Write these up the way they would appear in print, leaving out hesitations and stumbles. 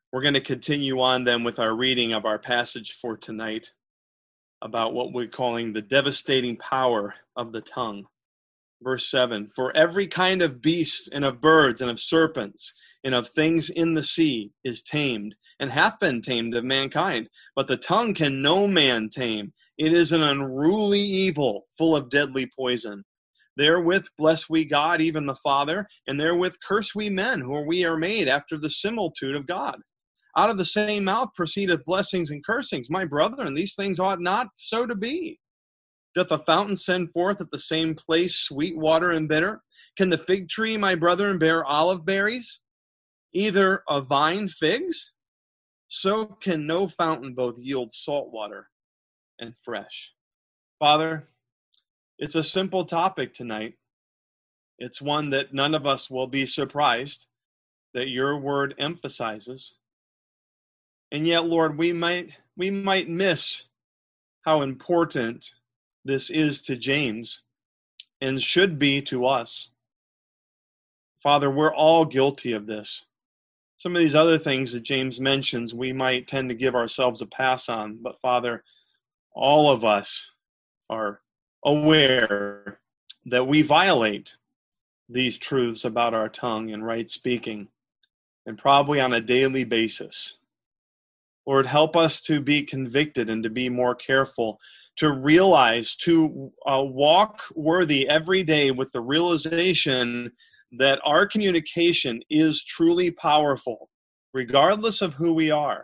We're going to continue on then with our reading of our passage for tonight about what we're calling the devastating power of the tongue. Verse 7, for every kind of beast and of birds and of serpents and of things in the sea is tamed and hath been tamed of mankind. But the tongue can no man tame. It is an unruly evil, full of deadly poison. Therewith bless we God, even the Father, and therewith curse we men, who we are made after the similitude of God. Out of the same mouth proceedeth blessings and cursings. My brethren, these things ought not so to be. Doth a fountain send forth at the same place sweet water and bitter? Can the fig tree, my brethren, bear olive berries? Either a vine figs? So can no fountain both yield salt water and fresh. Father, it's a simple topic tonight. It's one that none of us will be surprised that your word emphasizes. And yet, Lord, we might miss how important this is to James and should be to us. Father, we're all guilty of this. Some of these other things that James mentions, we might tend to give ourselves a pass on. But Father, all of us are aware that we violate these truths about our tongue and right speaking, and probably on a daily basis. Lord, help us to be convicted and to be more careful, to realize, to walk worthy every day with the realization that our communication is truly powerful, regardless of who we are,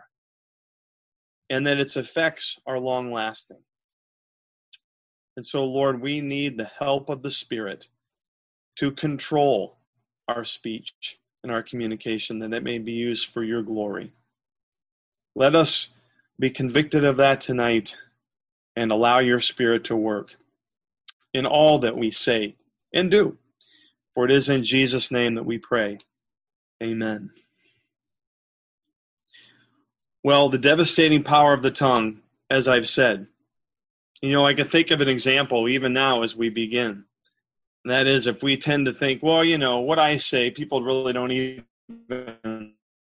and that its effects are long-lasting. And so, Lord, we need the help of the Spirit to control our speech and our communication, that it may be used for your glory. Let us be convicted of that tonight and allow your Spirit to work in all that we say and do. For it is in Jesus' name that we pray. Amen. Well, the devastating power of the tongue, as I've said, I can think of an example even now as we begin. And that is, if we tend to think, well, what I say, people really don't even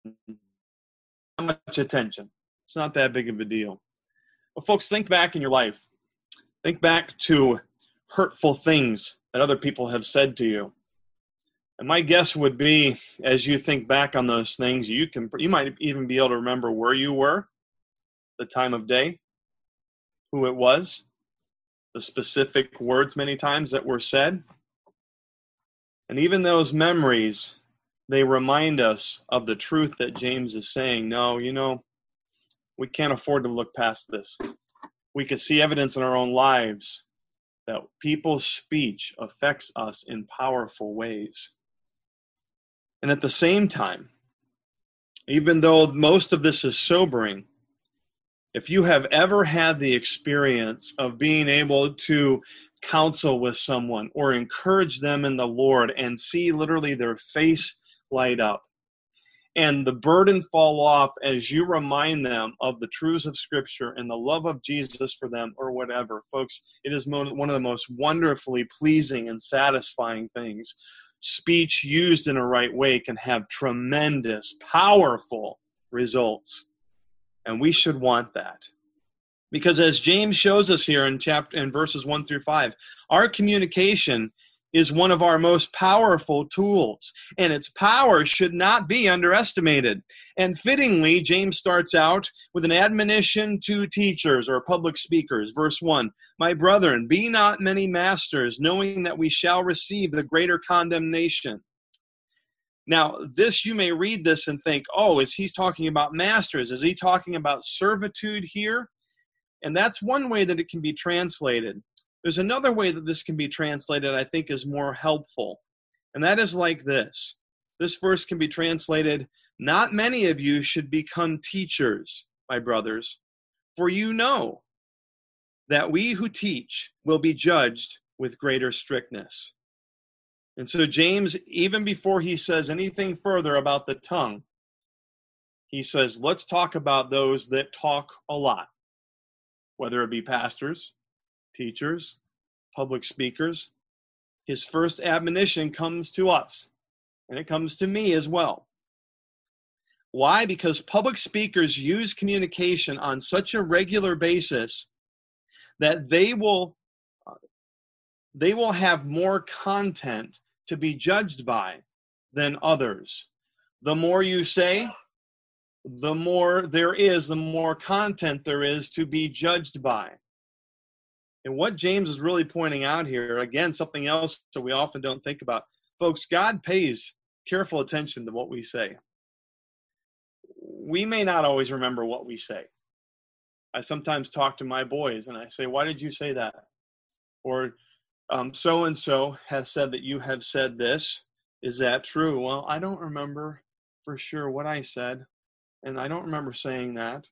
much attention. It's not that big of a deal. Well, folks, think back in your life. Think back to hurtful things that other people have said to you. And my guess would be, as you think back on those things, you might even be able to remember where you were, the time of day, who it was, the specific words many times that were said. And even those memories, they remind us of the truth that James is saying. No, we can't afford to look past this. We can see evidence in our own lives that people's speech affects us in powerful ways. And at the same time, even though most of this is sobering, if you have ever had the experience of being able to counsel with someone or encourage them in the Lord and see literally their face light up and the burden fall off as you remind them of the truths of Scripture and the love of Jesus for them or whatever, folks, it is one of the most wonderfully pleasing and satisfying things. Speech used in a right way can have tremendous, powerful results. And we should want that. Because as James shows us here in verses 1 through 5, our communication is one of our most powerful tools, and its power should not be underestimated. And fittingly, James starts out with an admonition to teachers or public speakers. Verse 1, my brethren, be not many masters, knowing that we shall receive the greater condemnation. Now, you may read this and think, is he talking about masters? Is he talking about servitude here? And that's one way that it can be translated. There's another way that this can be translated I think is more helpful. And that is like this. This verse can be translated, not many of you should become teachers, my brothers, for you know that we who teach will be judged with greater strictness. And so James, even before he says anything further about the tongue, he says, let's talk about those that talk a lot, whether it be pastors, teachers, public speakers. His first admonition comes to us, and it comes to me as well. Why? Because public speakers use communication on such a regular basis that they will have more content to be judged by than others. The more you say, the more content there is to be judged by. And what James is really pointing out here, again, something else that we often don't think about. Folks, God pays careful attention to what we say. We may not always remember what we say. I sometimes talk to my boys and I say, why did you say that? Or so-and-so has said that you have said this. Is that true? Well, I don't remember for sure what I said, and I don't remember saying that.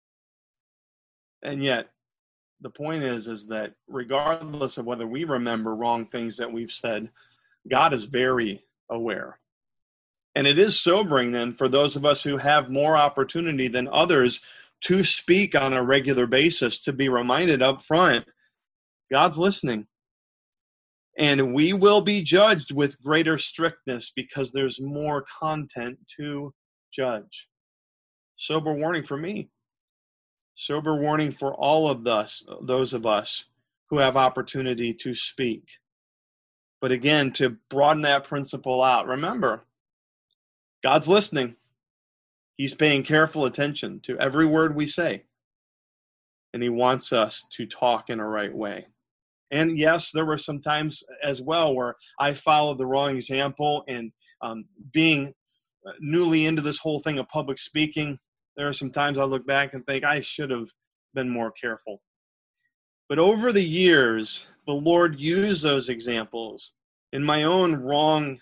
And yet, the point is that regardless of whether we remember wrong things that we've said, God is very aware. And it is sobering then for those of us who have more opportunity than others to speak on a regular basis, to be reminded up front, God's listening. And we will be judged with greater strictness because there's more content to judge. Sober warning for me. Sober warning for all of us, those of us who have opportunity to speak. But again, to broaden that principle out, remember, God's listening. He's paying careful attention to every word we say. And he wants us to talk in a right way. And yes, there were some times as well where I followed the wrong example, and being newly into this whole thing of public speaking, there are some times I look back and think I should have been more careful. But over the years, the Lord used those examples in my own wrong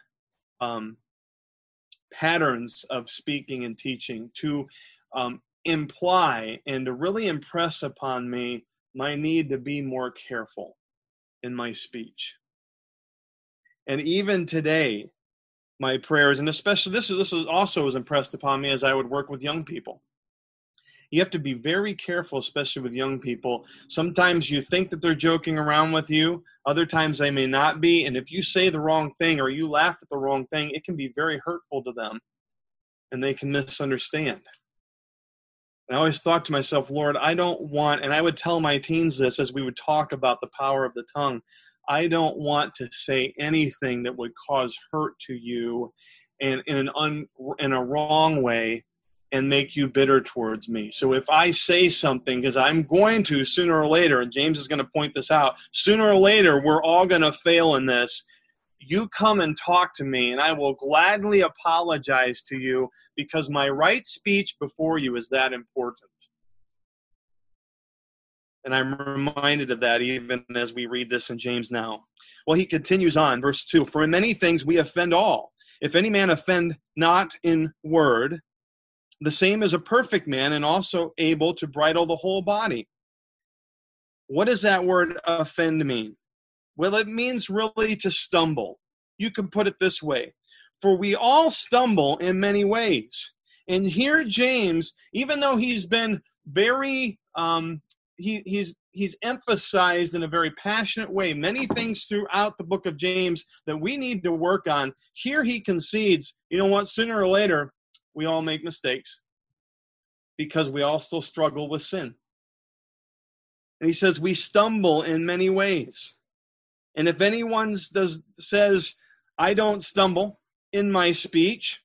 patterns of speaking and teaching to imply and to really impress upon me my need to be more careful in my speech. And even today, my prayers, and especially this is also was impressed upon me as I would work with young people. You have to be very careful, especially with young people. Sometimes you think that they're joking around with you. Other times they may not be. And if you say the wrong thing or you laugh at the wrong thing, it can be very hurtful to them. And they can misunderstand. And I always thought to myself, Lord, I don't want, and I would tell my teens this as we would talk about the power of the tongue, I don't want to say anything that would cause hurt to you and in a wrong way and make you bitter towards me. So if I say something, because I'm going to sooner or later, and James is going to point this out, sooner or later we're all going to fail in this. You come and talk to me, and I will gladly apologize to you because my right speech before you is that important. And I'm reminded of that even as we read this in James now. Well, he continues on, verse 2, for in many things we offend all. If any man offend not in word, the same is a perfect man and also able to bridle the whole body. What does that word offend mean? Well, it means really to stumble. You can put it this way. For we all stumble in many ways. And here James, even though he's been very, he's emphasized in a very passionate way many things throughout the book of James that we need to work on. Here he concedes, you know what, sooner or later, we all make mistakes because we all still struggle with sin. And he says we stumble in many ways. And if anyone says, I don't stumble in my speech,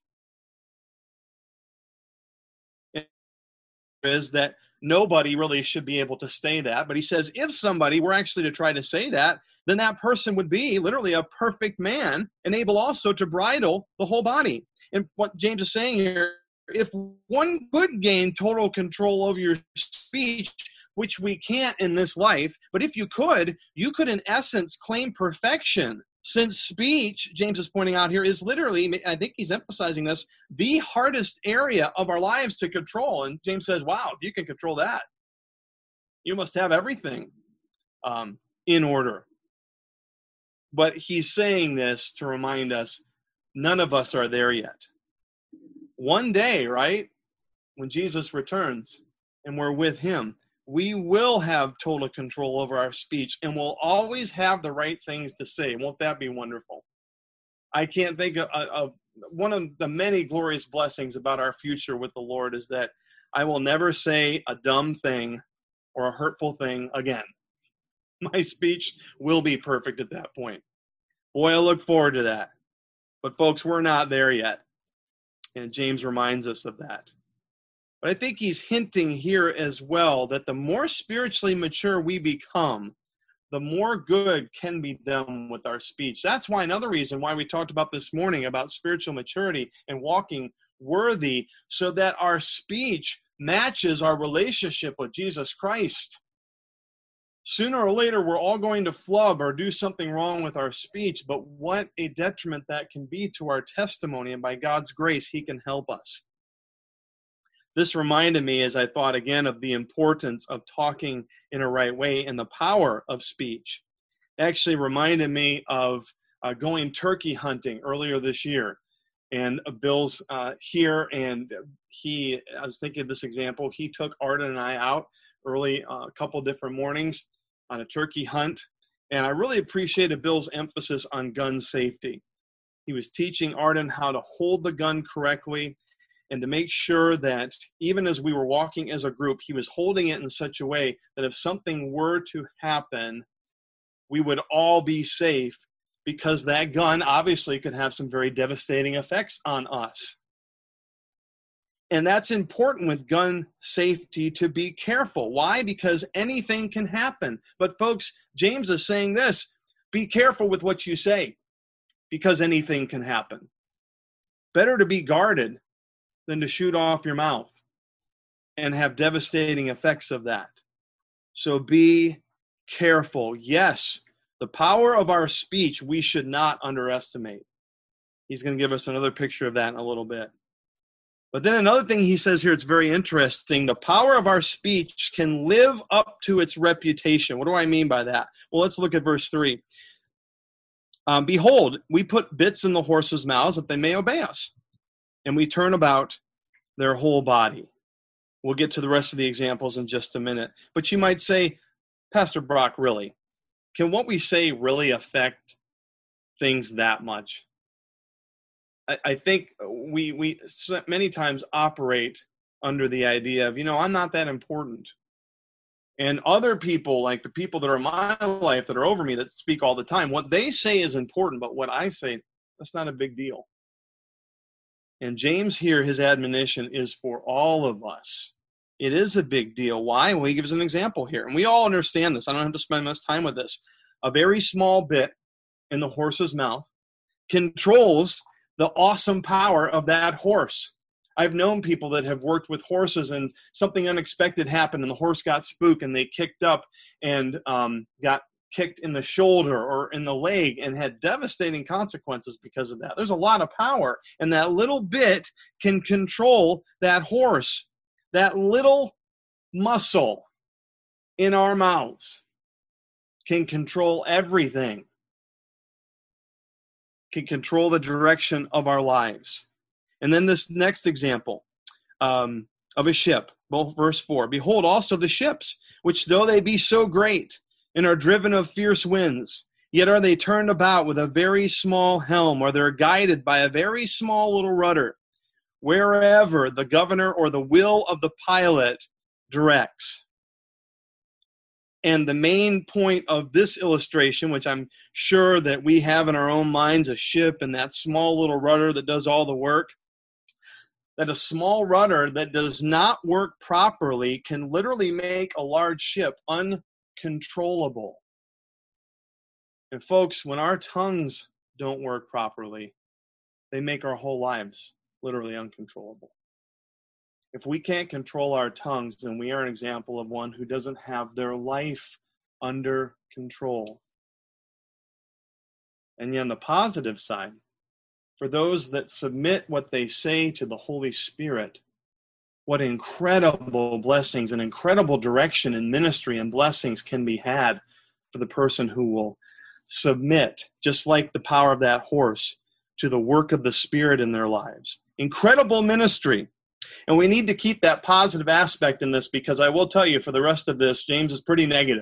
is that nobody really should be able to say that. But he says if somebody were actually to try to say that, then that person would be literally a perfect man and able also to bridle the whole body. And what James is saying here, if one could gain total control over your speech, which we can't in this life, but if you could in essence claim perfection. Since speech, James is pointing out here, is literally, I think he's emphasizing this, the hardest area of our lives to control. And James says, wow, if you can control that, you must have everything in order. But he's saying this to remind us, none of us are there yet. One day, right, when Jesus returns and we're with him, we will have total control over our speech and we'll always have the right things to say. Won't that be wonderful? I can't think of one of the many glorious blessings about our future with the Lord is that I will never say a dumb thing or a hurtful thing again. My speech will be perfect at that point. Boy, I look forward to that. But folks, we're not there yet. And James reminds us of that. But I think he's hinting here as well that the more spiritually mature we become, the more good can be done with our speech. That's why another reason why we talked about this morning about spiritual maturity and walking worthy, so that our speech matches our relationship with Jesus Christ. Sooner or later, we're all going to flub or do something wrong with our speech, but what a detriment that can be to our testimony, and by God's grace, he can help us. This reminded me, as I thought again of the importance of talking in a right way and the power of speech. It actually reminded me of going turkey hunting earlier this year. And Bill's here, and I was thinking of this example. He took Arden and I out early a couple different mornings on a turkey hunt. And I really appreciated Bill's emphasis on gun safety. He was teaching Arden how to hold the gun correctly and to make sure that even as we were walking as a group, he was holding it in such a way that if something were to happen, we would all be safe, because that gun obviously could have some very devastating effects on us. And that's important with gun safety, to be careful. Why? Because anything can happen. But folks, James is saying this: be careful with what you say, because anything can happen. Better to be guarded than to shoot off your mouth and have devastating effects of that. So be careful. Yes, the power of our speech we should not underestimate. He's going to give us another picture of that in a little bit. But then another thing he says here, it's very interesting. The power of our speech can live up to its reputation. What do I mean by that? Well, let's look at verse 3. Behold, we put bits in the horses' mouths that they may obey us, and we turn about their whole body. We'll get to the rest of the examples in just a minute. But you might say, Pastor Brock, really? Can what we say really affect things that much? I think we many times operate under the idea of, I'm not that important. And other people, like the people that are in my life that are over me that speak all the time, what they say is important, but what I say, that's not a big deal. And James here, his admonition is for all of us. It is a big deal. Why? Well, he gives an example here. And we all understand this. I don't have to spend much time with this. A very small bit in the horse's mouth controls the awesome power of that horse. I've known people that have worked with horses, and something unexpected happened and the horse got spooked and they kicked up and got kicked in the shoulder or in the leg and had devastating consequences because of that. There's a lot of power, and that little bit can control that horse. That little muscle in our mouths can control everything, can control the direction of our lives. And then this next example of a ship, verse 4, behold also the ships, which though they be so great and are driven of fierce winds, yet are they turned about with a very small helm, or they're guided by a very small little rudder, wherever the governor or the will of the pilot directs. And the main point of this illustration, which I'm sure that we have in our own minds, a ship and that small little rudder that does all the work, that a small rudder that does not work properly can literally make a large ship uncontrollable. And folks, when our tongues don't work properly, they make our whole lives literally uncontrollable. If we can't control our tongues, then we are an example of one who doesn't have their life under control. And yet on the positive side, for those that submit what they say to the Holy Spirit, what incredible blessings and incredible direction in ministry and blessings can be had for the person who will submit, just like the power of that horse, to the work of the Spirit in their lives. Incredible ministry. And we need to keep that positive aspect in this, because I will tell you, for the rest of this, James is pretty negative.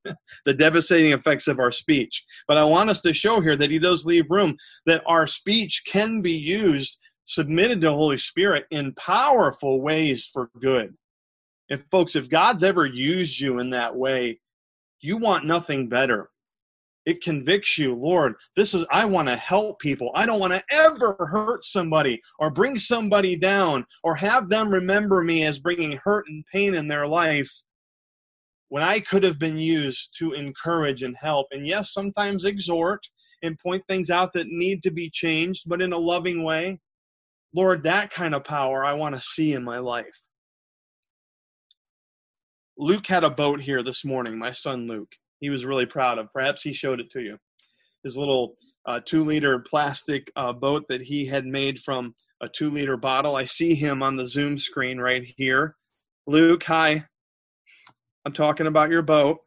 the devastating effects of our speech. But I want us to show here that he does leave room, that our speech can be used, submitted to the Holy Spirit in powerful ways for good. And folks, if God's ever used you in that way, you want nothing better. It convicts you, Lord, I want to help people. I don't want to ever hurt somebody or bring somebody down or have them remember me as bringing hurt and pain in their life when I could have been used to encourage and help. And yes, sometimes exhort and point things out that need to be changed, but in a loving way. Lord, that kind of power I want to see in my life. Luke had a boat here this morning, my son Luke. He was really proud of. Perhaps he showed it to you. His little 2-liter plastic boat that he had made from a 2-liter bottle. I see him on the Zoom screen right here. Luke, hi. I'm talking about your boat.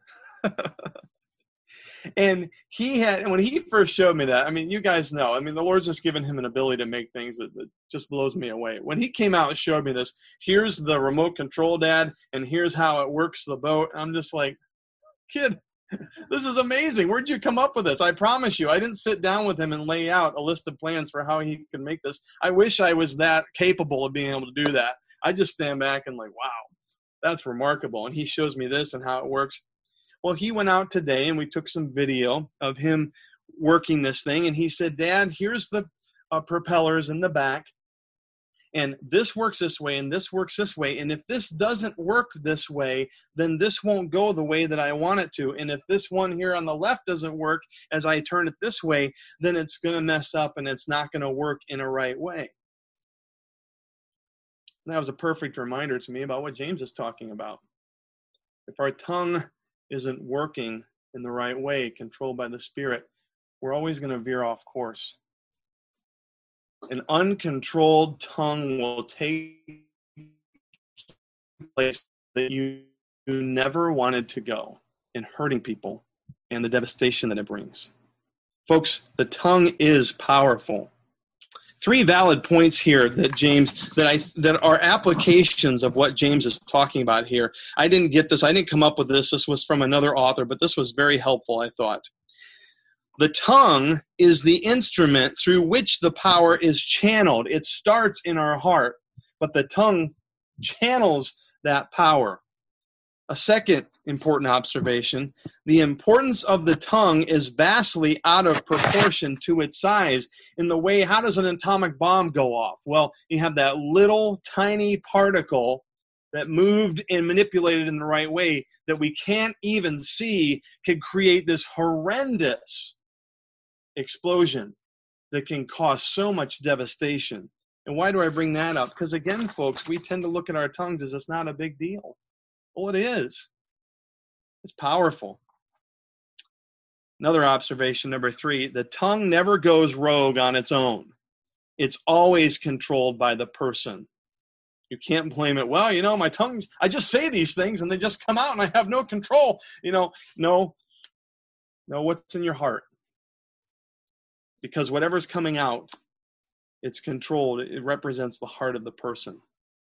And when he first showed me that, I mean, you guys know, I mean, the Lord's just given him an ability to make things that just blows me away. When he came out and showed me this, here's the remote control, Dad, and here's how it works the boat. I'm just like, kid, this is amazing. Where'd you come up with this? I promise you, I didn't sit down with him and lay out a list of plans for how he could make this. I wish I was that capable of being able to do that. I just stand back and like, wow, that's remarkable. And he shows me this and how it works. Well, he went out today and we took some video of him working this thing. And he said, Dad, here's the propellers in the back. And this works this way and this works this way. And if this doesn't work this way, then this won't go the way that I want it to. And if this one here on the left doesn't work as I turn it this way, then it's going to mess up and it's not going to work in a right way. And that was a perfect reminder to me about what James is talking about. If our tongue isn't working in the right way, controlled by the Spirit, we're always going to veer off course. An uncontrolled tongue will take place that you never wanted to go in hurting people and the devastation that it brings. Folks, the tongue is powerful. 3 valid points here that are applications of what James is talking about here. I didn't get this. I didn't come up with this. This was from another author, but this was very helpful, I thought. The tongue is the instrument through which the power is channeled. It starts in our heart, but the tongue channels that power. A second important observation, the importance of the tongue is vastly out of proportion to its size in the way, how does an atomic bomb go off? Well, you have that little tiny particle that moved and manipulated in the right way that we can't even see can create this horrendous explosion that can cause so much devastation. And why do I bring that up? Because again, folks, we tend to look at our tongues as it's not a big deal. Well, it is. It's powerful. Another observation, number 3, the tongue never goes rogue on its own. It's always controlled by the person. You can't blame it. Well, my tongue, I just say these things and they just come out and I have no control. No, what's in your heart? Because whatever's coming out, it's controlled. It represents the heart of the person.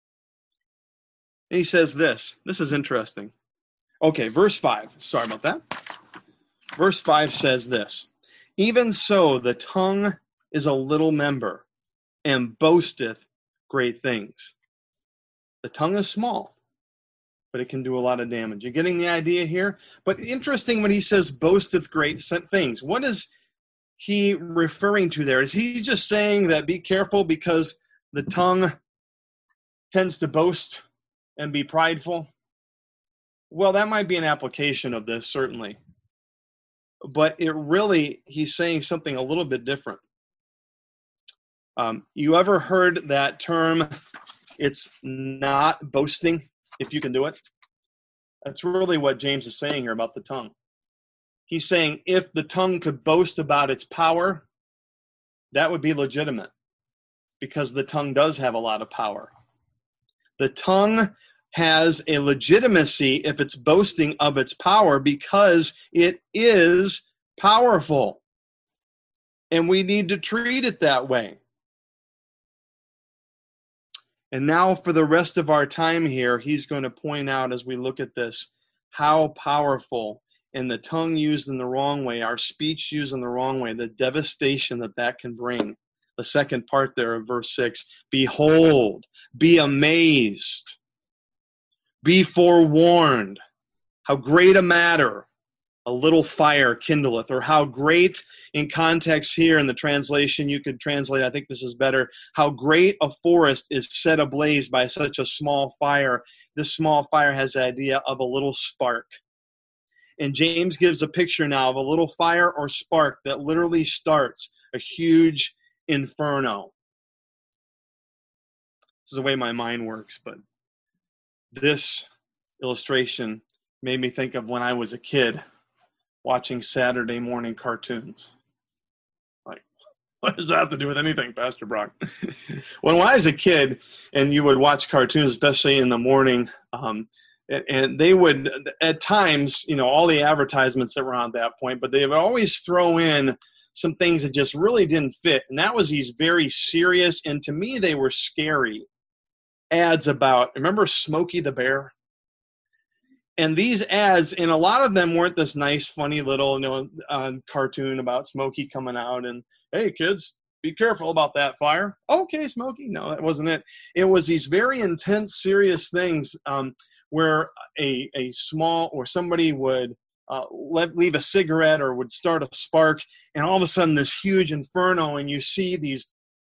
And he says this. This is interesting. Okay, verse 5. Sorry about that. Verse 5 says this. Even so, the tongue is a little member and boasteth great things. The tongue is small, but it can do a lot of damage. You getting the idea here? But interesting when he says boasteth great things. What is he referring to there? Is he just saying that be careful because the tongue tends to boast and be prideful? Well, that might be an application of this, certainly. But he's saying something a little bit different. You ever heard that term, it's not boasting if you can do it? That's really what James is saying here about the tongue. He's saying if the tongue could boast about its power, that would be legitimate because the tongue does have a lot of power. The tongue has a legitimacy if it's boasting of its power because it is powerful. And we need to treat it that way. And now for the rest of our time here, he's going to point out as we look at this how powerful and the tongue used in the wrong way, our speech used in the wrong way, the devastation that can bring. The second part there of verse 6, behold, be amazed, be forewarned, how great a matter a little fire kindleth, or how great, in context here in the translation, you could translate, I think this is better, how great a forest is set ablaze by such a small fire. This small fire has the idea of a little spark. And James gives a picture now of a little fire or spark that literally starts a huge inferno. This is the way my mind works, but this illustration made me think of when I was a kid watching Saturday morning cartoons. Like, what does that have to do with anything, Pastor Brock? When I was a kid and you would watch cartoons, especially in the morning, and they would, at times, all the advertisements that were on at that point, but they would always throw in some things that just really didn't fit. And that was these very serious, and to me, they were scary ads about, remember Smokey the Bear? And these ads, and a lot of them weren't this nice, funny little cartoon about Smokey coming out and, hey, kids, be careful about that fire. Okay, Smokey. No, that wasn't it. It was these very intense, serious things where a small, or somebody would leave a cigarette or would start a spark, and all of a sudden this huge inferno, and you see these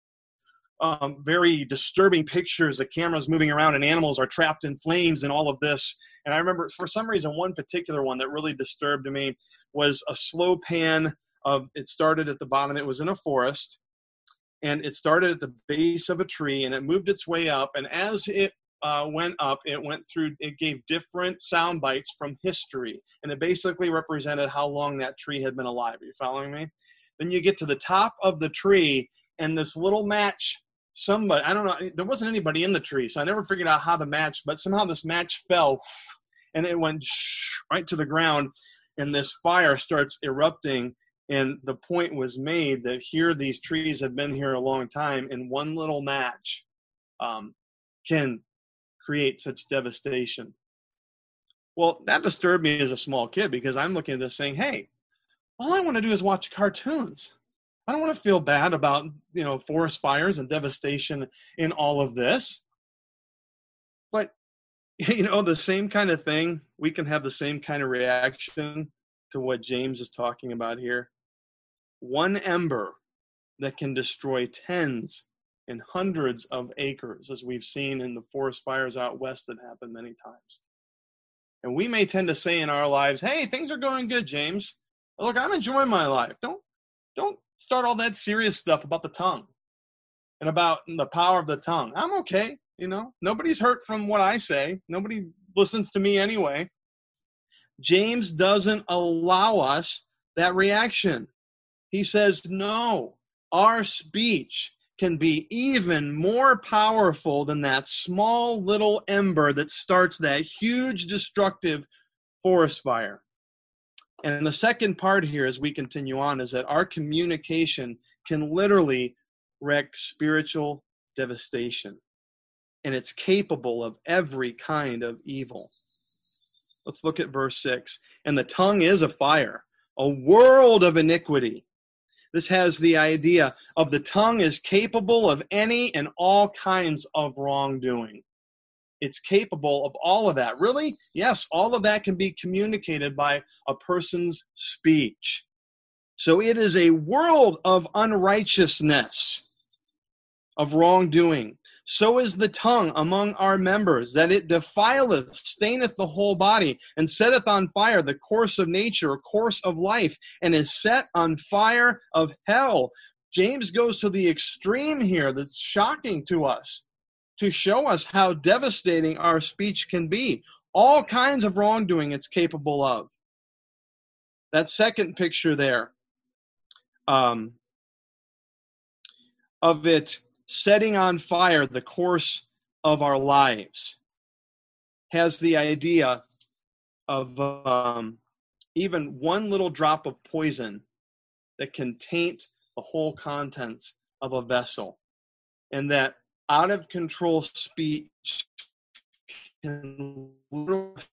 very disturbing pictures. The camera's moving around and animals are trapped in flames and all of this. And I remember, for some reason, one particular one that really disturbed me was a slow pan of, it started at the bottom. It was in a forest, and it started at the base of a tree, and it moved its way up. And as it went up, it gave different sound bites from history. And it basically represented how long that tree had been alive. Are you following me? Then you get to the top of the tree, and this little match, somebody, I don't know, there wasn't anybody in the tree, so I never figured out how the match, but somehow this match fell, and it went right to the ground, and this fire starts erupting, and the point was made that here these trees have been here a long time, and one little match can create such devastation. Well, that disturbed me as a small kid, because I'm looking at this saying, hey, all I want to do is watch cartoons. I don't want to feel bad about, forest fires and devastation in all of this. But, the same kind of thing, we can have the same kind of reaction to what James is talking about here. One ember that can destroy tens and hundreds of acres, as we've seen in the forest fires out west that happen many times. And we may tend to say in our lives, hey, things are going good, James. Look, I'm enjoying my life. Don't start all that serious stuff about the tongue and about the power of the tongue. I'm okay, Nobody's hurt from what I say. Nobody listens to me anyway. James doesn't allow us that reaction. He says, no, our speech can be even more powerful than that small little ember that starts that huge destructive forest fire. And the second part here, as we continue on, is that our communication can literally wreak spiritual devastation. And it's capable of every kind of evil. Let's look at verse 6. And the tongue is a fire, a world of iniquity. This has the idea of the tongue is capable of any and all kinds of wrongdoing. It's capable of all of that. Really? Yes, all of that can be communicated by a person's speech. So it is a world of unrighteousness, of wrongdoing. So is the tongue among our members, that it defileth, staineth the whole body, and setteth on fire the course of nature, course of life, and is set on fire of hell. James goes to the extreme here that's shocking to us, to show us how devastating our speech can be. All kinds of wrongdoing it's capable of. That second picture there, of it setting on fire the course of our lives, has the idea of even one little drop of poison that can taint the whole contents of a vessel. And that out of control speech can literally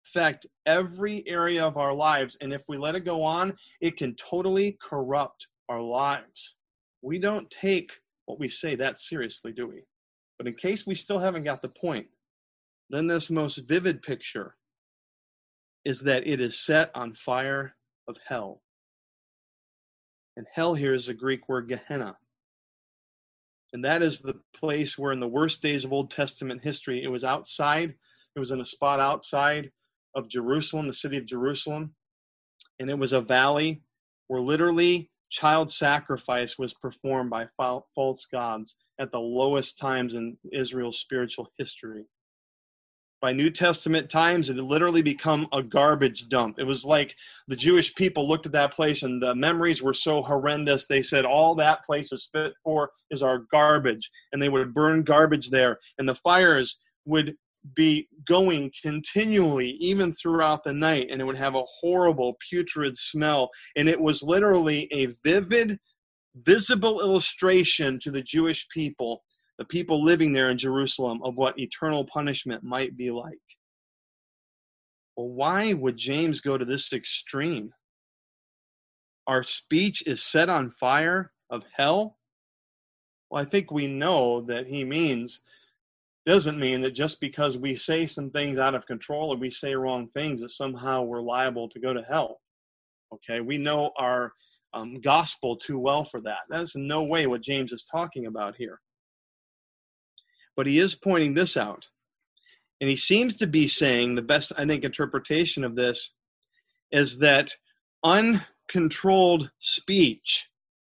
affect every area of our lives. And if we let it go on, it can totally corrupt our lives. We don't take what we say that seriously, do we? But in case we still haven't got the point, then this most vivid picture is that it is set on fire of hell. And hell here is the Greek word Gehenna. And that is the place where in the worst days of Old Testament history, it was outside. It was in a spot outside of Jerusalem, the city of Jerusalem. And it was a valley where literally child sacrifice was performed by false gods at the lowest times in Israel's spiritual history. By New Testament times, it had literally become a garbage dump. It was like the Jewish people looked at that place and the memories were so horrendous. They said, all that place is fit for is our garbage. And they would burn garbage there. And the fires would be going continually, even throughout the night. And it would have a horrible, putrid smell. And it was literally a vivid, visible illustration to the Jewish people, the people living there in Jerusalem, of what eternal punishment might be like. Well, why would James go to this extreme? Our speech is set on fire of hell? Well, I think we know that he doesn't mean that just because we say some things out of control or we say wrong things that somehow we're liable to go to hell. Okay, we know our gospel too well for that. That is in no way what James is talking about here. But he is pointing this out. And he seems to be saying, the best, I think, interpretation of this is that uncontrolled speech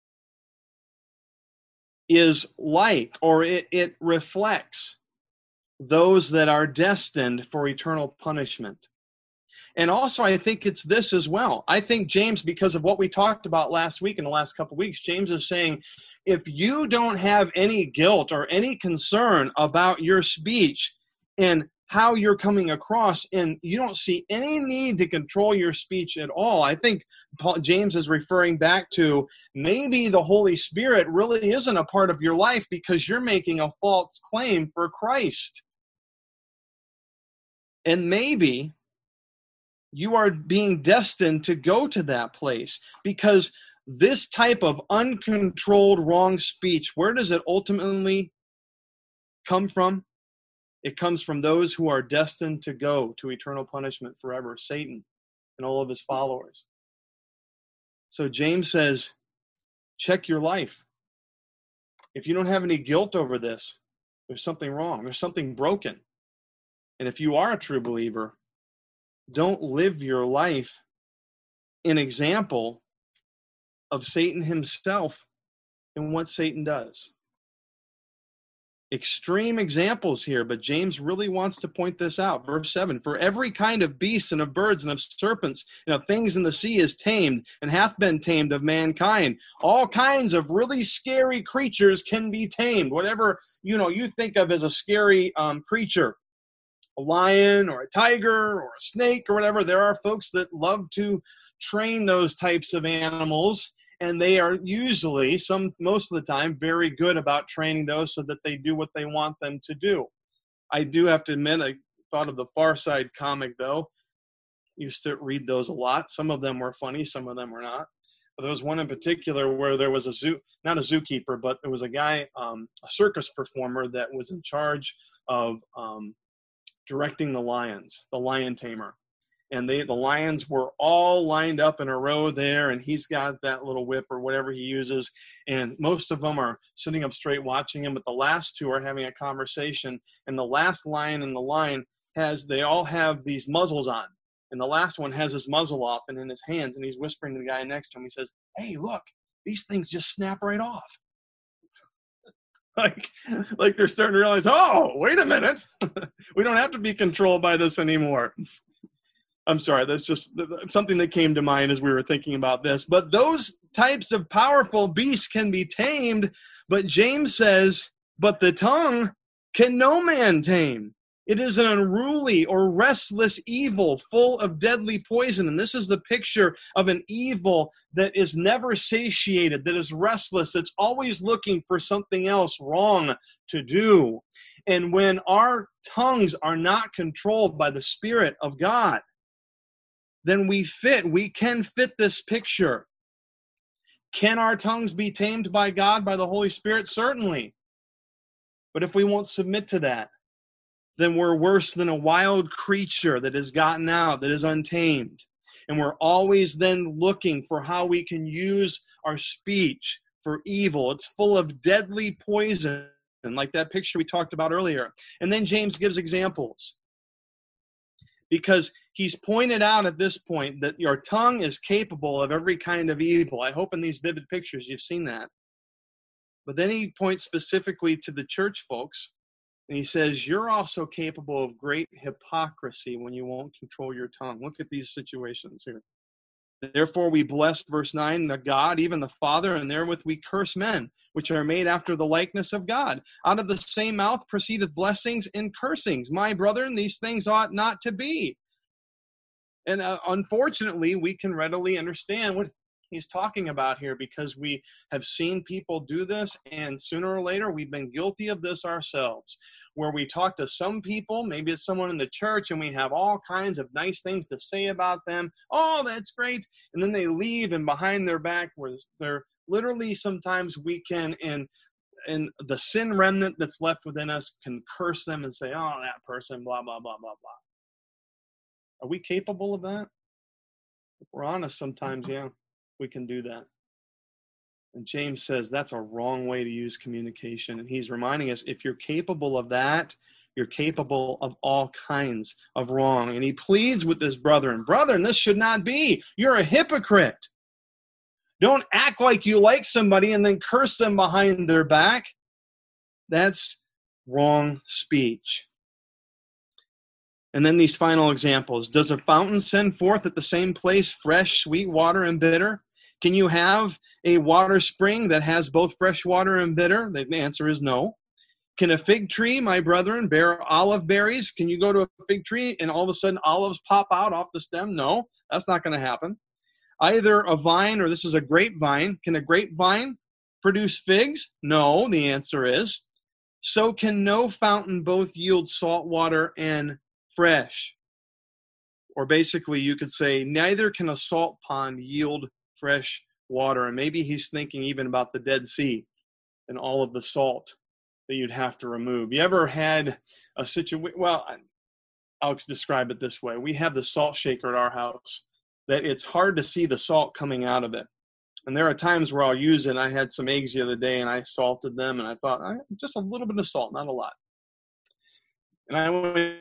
is like, or it reflects those that are destined for eternal punishment. And also, I think it's this as well. I think James, because of what we talked about last week, in the last couple of weeks, James is saying, if you don't have any guilt or any concern about your speech and how you're coming across, and you don't see any need to control your speech at all, I think James is referring back to maybe the Holy Spirit really isn't a part of your life because you're making a false claim for Christ. And maybe you are being destined to go to that place because this type of uncontrolled wrong speech, where does it ultimately come from? It comes from those who are destined to go to eternal punishment forever, Satan and all of his followers. So James says, check your life. If you don't have any guilt over this, there's something wrong. There's something broken. And if you are a true believer, don't live your life an example of Satan himself and what Satan does. Extreme examples here, but James really wants to point this out. Verse 7, for every kind of beast and of birds and of serpents and of things in the sea is tamed and hath been tamed of mankind. All kinds of really scary creatures can be tamed. Whatever you think of as a scary creature. A lion or a tiger or a snake or whatever. There are folks that love to train those types of animals, and they are usually, most of the time, very good about training those so that they do what they want them to do. I do have to admit, I thought of the Far Side comic, though. Used to read those a lot. Some of them were funny, some of them were not. But there was one in particular where there was not a zookeeper, but there was a guy, a circus performer that was in charge of directing the lions, the lion tamer. And the lions were all lined up in a row there, and he's got that little whip or whatever he uses, and most of them are sitting up straight watching him, but the last two are having a conversation, and the last lion in the line they all have these muzzles on, and the last one has his muzzle off and in his hands, and he's whispering to the guy next to him. He says, hey, look, these things just snap right off. Like they're starting to realize, oh, wait a minute. We don't have to be controlled by this anymore. I'm sorry, that's just something that came to mind as we were thinking about this. But those types of powerful beasts can be tamed, but James says, but the tongue can no man tame. It is an unruly or restless evil full of deadly poison. And this is the picture of an evil that is never satiated, that is restless, that's always looking for something else wrong to do. And when our tongues are not controlled by the Spirit of God, then we can fit this picture. Can our tongues be tamed by God, by the Holy Spirit? Certainly. But if we won't submit to that, then we're worse than a wild creature that has gotten out, that is untamed. And we're always then looking for how we can use our speech for evil. It's full of deadly poison, like that picture we talked about earlier. And then James gives examples, because he's pointed out at this point that your tongue is capable of every kind of evil. I hope in these vivid pictures you've seen that. But then he points specifically to the church folks, and he says, you're also capable of great hypocrisy when you won't control your tongue. Look at these situations here. Therefore we bless, verse 9, the God, even the Father, and therewith we curse men, which are made after the likeness of God. Out of the same mouth proceedeth blessings and cursings. My brethren, these things ought not to be. And unfortunately, we can readily understand what he's talking about here, because we have seen people do this, and sooner or later we've been guilty of this ourselves, where we talk to some people, maybe it's someone in the church, and we have all kinds of nice things to say about them. Oh, that's great. And then they leave, and behind their back, where they're literally, sometimes we can, and the sin remnant that's left within us, can curse them and say, oh, that person, blah, blah, blah, blah, blah. Are we capable of that? If we're honest, sometimes, yeah, we can do that. And James says that's a wrong way to use communication. And he's reminding us, if you're capable of that, you're capable of all kinds of wrong. And he pleads with his brethren, this should not be. You're a hypocrite. Don't act like you like somebody and then curse them behind their back. That's wrong speech. And then these final examples. Does a fountain send forth at the same place fresh, sweet water and bitter? Can you have a water spring that has both fresh water and bitter? The answer is no. Can a fig tree, my brethren, bear olive berries? Can you go to a fig tree and all of a sudden olives pop out off the stem? No, that's not going to happen. Either a vine, or this is a grapevine. Can a grapevine produce figs? No, the answer is. So can no fountain both yield salt water and fresh. Or basically you could say, neither can a salt pond yield fresh water. And maybe he's thinking even about the Dead Sea and all of the salt that you'd have to remove. You ever had a situation? Well, I'll describe it this way. We have the salt shaker at our house that it's hard to see the salt coming out of it. And there are times where I'll use it. I had some eggs the other day and I salted them, and I thought, just a little bit of salt, not a lot. And I went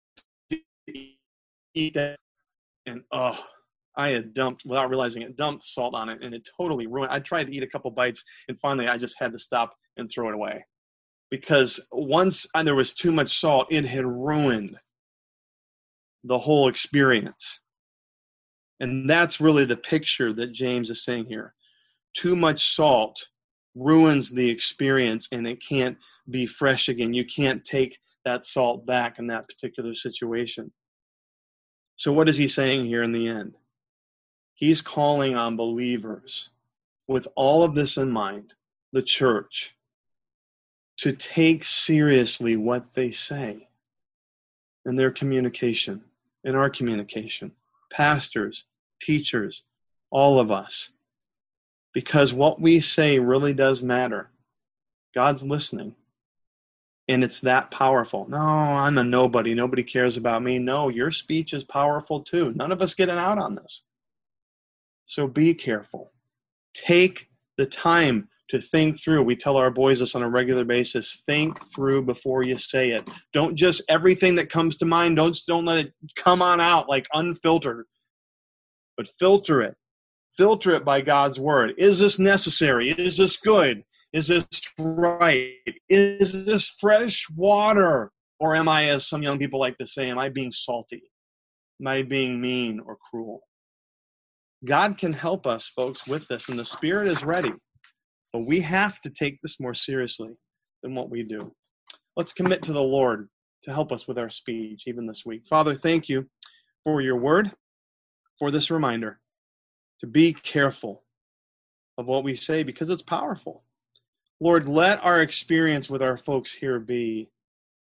eat that, and I had dumped, without realizing it, dumped salt on it, and it totally ruined. I tried to eat a couple bites, and finally I just had to stop and throw it away, because once there was too much salt, it had ruined the whole experience. And that's really the picture that James is saying here. Too much salt ruins the experience, and it can't be fresh again. You can't take that salt back in that particular situation. So what is he saying here in the end? He's calling on believers, with all of this in mind, the church, to take seriously what they say in their communication, in our communication, pastors, teachers, all of us. Because what we say really does matter. God's listening. And it's that powerful. No, I'm a nobody. Nobody cares about me. No, your speech is powerful too. None of us get out on this. So be careful. Take the time to think through. We tell our boys this on a regular basis. Think through before you say it. Don't just everything that comes to mind, don't let it come on out like unfiltered. But filter it. Filter it by God's word. Is this necessary? Is this good? Is this right? Is this fresh water? Or am I, as some young people like to say, am I being salty? Am I being mean or cruel? God can help us, folks, with this, and the Spirit is ready. But we have to take this more seriously than what we do. Let's commit to the Lord to help us with our speech, even this week. Father, thank you for your word, for this reminder to be careful of what we say, because it's powerful. Lord, let our experience with our folks here be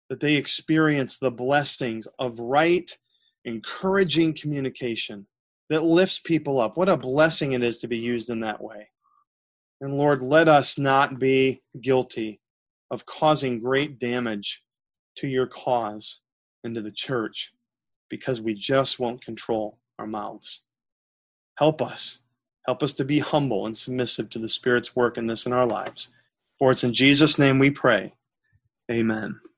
that they experience the blessings of right, encouraging communication that lifts people up. What a blessing it is to be used in that way. And Lord, let us not be guilty of causing great damage to your cause and to the church because we just won't control our mouths. Help us. Help us to be humble and submissive to the Spirit's work in this in our lives. For it's in Jesus' name we pray. Amen.